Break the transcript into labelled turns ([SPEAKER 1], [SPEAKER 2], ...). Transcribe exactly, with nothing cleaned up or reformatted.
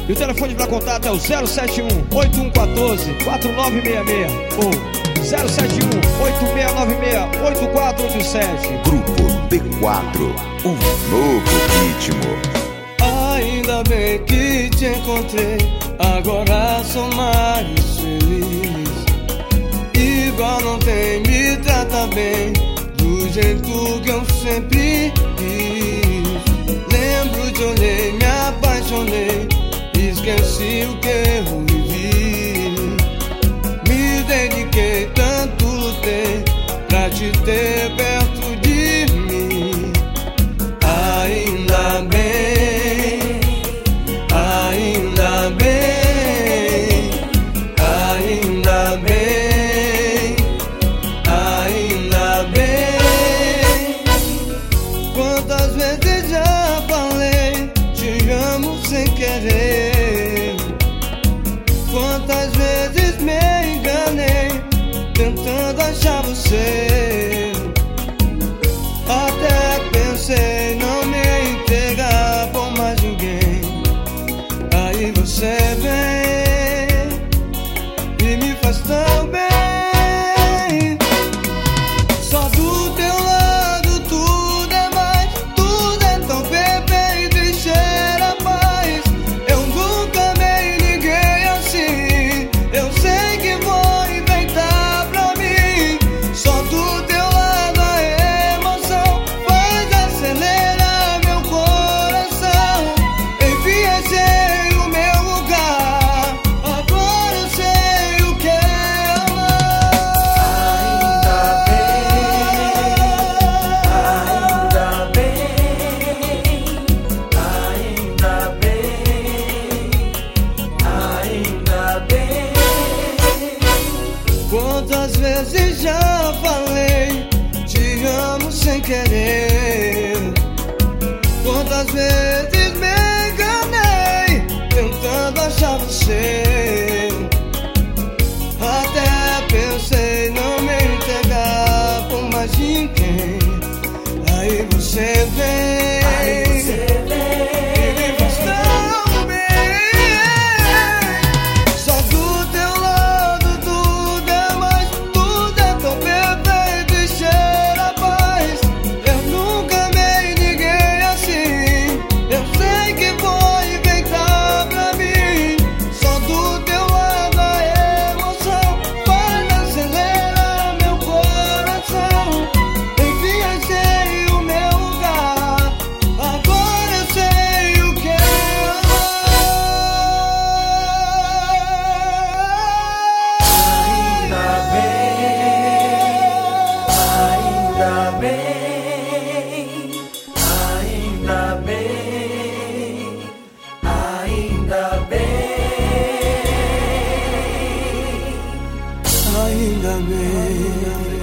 [SPEAKER 1] E o telefone para contato é o zero sete um, oito um um quatro, quatro nove seis seis ou zero sete um, oito seis nove seis, oito quatro oito sete.
[SPEAKER 2] Grupo B quatro, um novo ritmo.
[SPEAKER 3] Ainda bem que te encontrei, agora sou mais feliz. Igual não tem, me trata bem, do jeito que eu sempre quis. Lembro de olhei, me apaixonei, esqueci o que eu vivi. Me dediquei, tanto lutei pra te ter perto de mim. Ainda bem, ainda bem, ainda bem, ainda bem. Quantas vezes já falei, te amo sem querer. Quantas vezes me enganei, tentando achar você. Até pensei não me entregar por mais ninguém. Aí você vem e me faz tão bem. Só do teu lado tudo é mais, tudo é tão perfeito e cheira a paz. Eu nunca amei ninguém assim, eu sei que vou inventar pra mim. Só do teu lado a emoção faz acelerar meu coração. Enfim, achei o meu lugar, agora eu sei o que é amar.
[SPEAKER 4] Ainda bem, ainda bem, ainda bem.
[SPEAKER 3] Quantas vezes já falei, te amo sem querer. Quantas vezes me enganei, tentando achar você. Até pensei não me entregar por mais ninguém. Aí você vem,
[SPEAKER 4] Aí você vem,
[SPEAKER 3] e me faz tão bem. Só do teu lado tudo é mais, tudo é tão perfeito e cheira a paz. Eu nunca amei ninguém assim, eu sei que vou inventar pra mim. Só do teu lado a emoção faz acelerar meu coração. Enfim, achei o meu lugar, agora eu sei o que é
[SPEAKER 4] ainda bem, ainda bem, ainda bem, ainda bem.
[SPEAKER 3] amar. Ainda bem.